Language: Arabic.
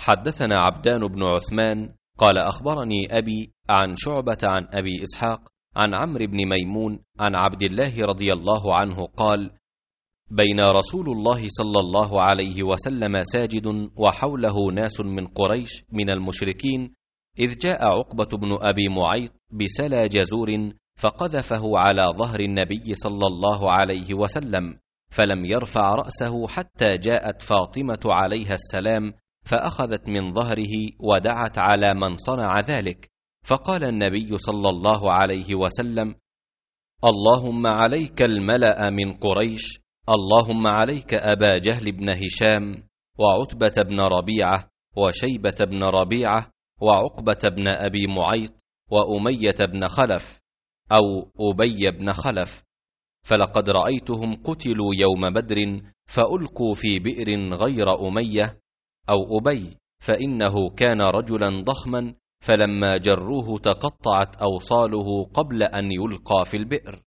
حدثنا عبدان بن عثمان قال أخبرني أبي عن شعبة عن أبي إسحاق عن عمرو بن ميمون عن عبد الله رضي الله عنه قال: بين رسول الله صلى الله عليه وسلم ساجد وحوله ناس من قريش من المشركين، إذ جاء عقبة بن أبي معيط بسلا جزور فقذفه على ظهر النبي صلى الله عليه وسلم، فلم يرفع رأسه حتى جاءت فاطمة عليها السلام فأخذت من ظهره ودعت على من صنع ذلك، فقال النبي صلى الله عليه وسلم: اللهم عليك الملأ من قريش، اللهم عليك أبا جهل بن هشام وعتبة بن ربيعة وشيبة بن ربيعة وعقبة بن أبي معيط وأمية بن خلف أو أبي بن خلف، فلقد رأيتهم قتلوا يوم بدر فألقوا في بئر غير أمية أو أبي، فإنه كان رجلا ضخما، فلما جروه تقطعت أوصاله قبل أن يلقى في البئر.